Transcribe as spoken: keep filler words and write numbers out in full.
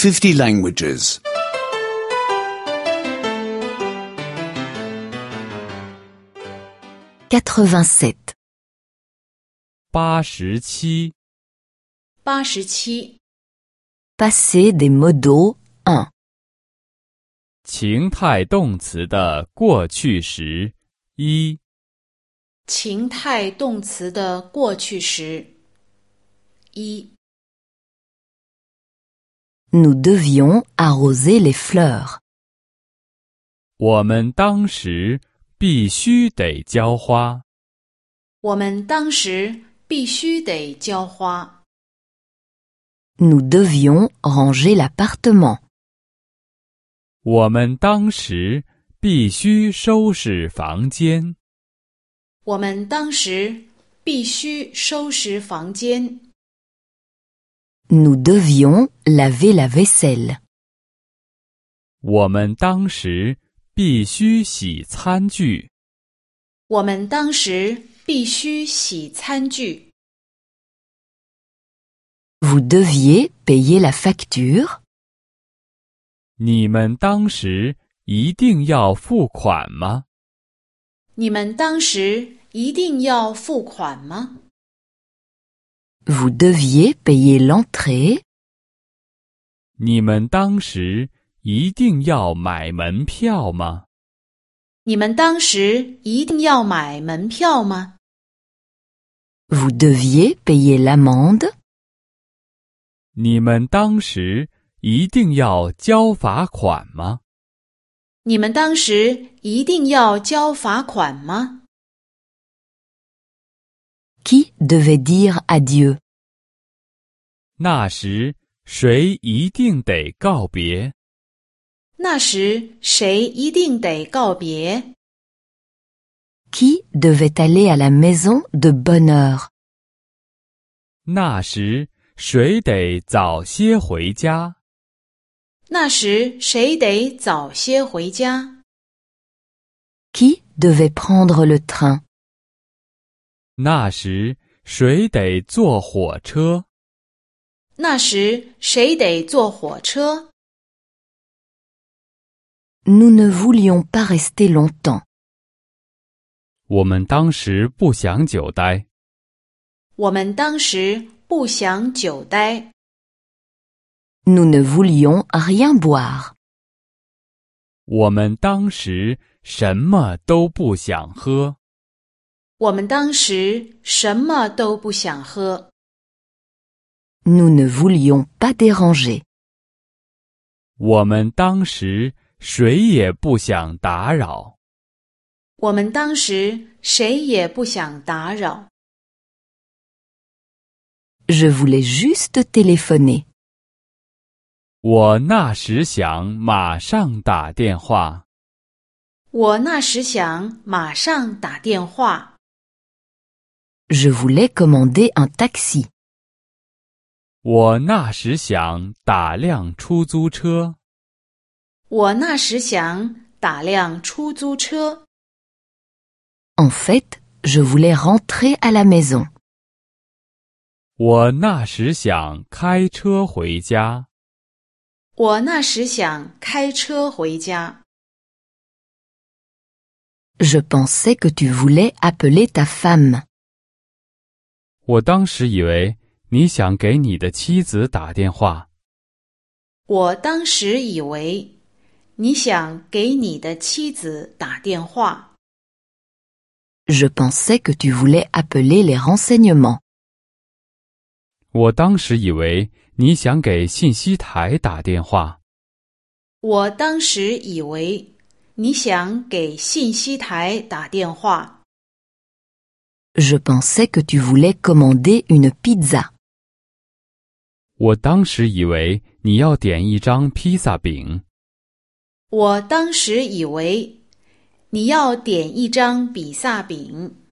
fifty languages. quatre-vingt-sept. 八十七， 八十七， Passé des modaux un. 情态动词的过去时一， 情态动词的过去时一， Nous devions arroser les fleurs. 我们当时必须得浇花。 我们当时必须得浇花。 Nous devions ranger l'appartement. 我们当时必须收拾房间。 我们当时必须收拾房间。 Nous devions laver la vaisselle. 我们当时必须洗餐具。 我们当时必须洗餐具。 Vous deviez payer la facture. 你们当时一定要付款吗？ 你们当时一定要付款吗？ Vous deviez payer l'entrée. 你们当时一定要买门票吗？ 你们当时一定要买门票吗？ Vous deviez payer l'amende. 你们当时一定要交罚款吗？ 你们当时一定要交罚款吗？ Qui devait dire adieu? 那时谁一定得告别？ 那时谁一定得告别？ Qui devait aller à la maison de bonne heure? 那时谁得早些回家？ 那时谁得早些回家？ Qui devait prendre le train? 那时谁得坐火车？ 那时谁得坐火车？ Nous ne voulions pas rester longtemps. 我们当时不想久待。 我们当时不想久待。 Nous ne voulions rien boire. 我们当时什么都不想喝。 我们当时什么都不想喝。 Nous ne voulions pas déranger. 我们当时谁也不想打扰。 我们当时谁也不想打扰。 Je voulais juste téléphoner. 我那时想马上打电话。 我那时想马上打电话。 Je voulais commander un taxi. 我那时想打辆出租车。 我那时想打辆出租车。 En fait, je voulais rentrer à la maison. 我那时想开车回家。 我那时想开车回家。 Je pensais que tu voulais appeler ta femme. 我当时以为你想给你的妻子打电话。 我当时以为你想给你的妻子打电话。 Je pensais que tu voulais appeler les renseignements. 我当时以为你想给信息台打电话。 我当时以为你想给信息台打电话。 Je pensais que tu voulais commander une pizza. 我当时以为你要点一张披萨饼。 我当时以为你要点一张比萨饼。